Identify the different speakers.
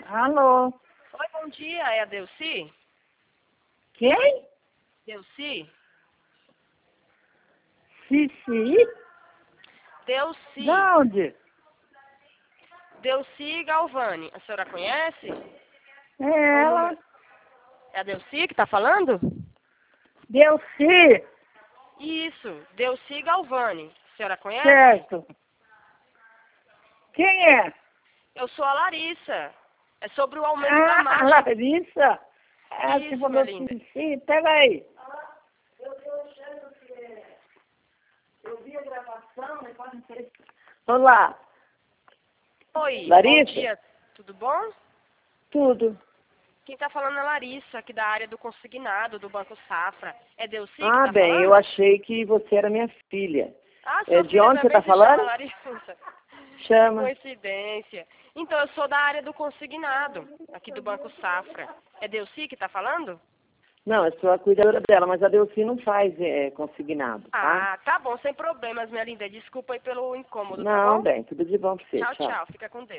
Speaker 1: Alô?
Speaker 2: Oi, bom dia. É a Delci?
Speaker 1: Quem?
Speaker 2: Delci?
Speaker 1: Cici?
Speaker 2: Delci.
Speaker 1: De onde?
Speaker 2: Delci Galvani. A senhora conhece?
Speaker 1: É ela.
Speaker 2: É a Delci que tá falando?
Speaker 1: Delci.
Speaker 2: Isso, Delci Galvani. A senhora conhece?
Speaker 1: Certo. Quem é?
Speaker 2: Eu sou a Larissa. É sobre o aumento da
Speaker 1: Ah,
Speaker 2: margem.
Speaker 1: Larissa. Ah,
Speaker 2: Isso,
Speaker 1: você falou
Speaker 2: minha linda.
Speaker 1: Cici. Peraí. Eu vi a gravação, mas pode ser. Olá.
Speaker 2: Oi,
Speaker 1: Larissa?
Speaker 2: bom dia. Tudo bom?
Speaker 1: Tudo.
Speaker 2: Quem tá falando é a Larissa, aqui da área do consignado, do Banco Safra. É Delci que
Speaker 1: Ah,
Speaker 2: tá
Speaker 1: bem,
Speaker 2: falando?
Speaker 1: eu achei que você era minha filha.
Speaker 2: Ah,
Speaker 1: É,
Speaker 2: sua
Speaker 1: de
Speaker 2: filha
Speaker 1: onde você
Speaker 2: também
Speaker 1: está
Speaker 2: se chama
Speaker 1: falando?
Speaker 2: Larissa. Que
Speaker 1: Chama.
Speaker 2: coincidência. Então, eu sou da área do consignado, aqui do Banco Safra. É Delci que tá falando?
Speaker 1: Não, eu sou a cuidadora dela, mas a Delci não faz consignado, tá?
Speaker 2: Ah, tá bom, sem problemas, minha linda. Desculpa aí pelo incômodo, tá
Speaker 1: Não,
Speaker 2: bom?
Speaker 1: bem, tudo de bom pra você.
Speaker 2: Tchau,
Speaker 1: Tchau.
Speaker 2: tchau. Fica com Deus.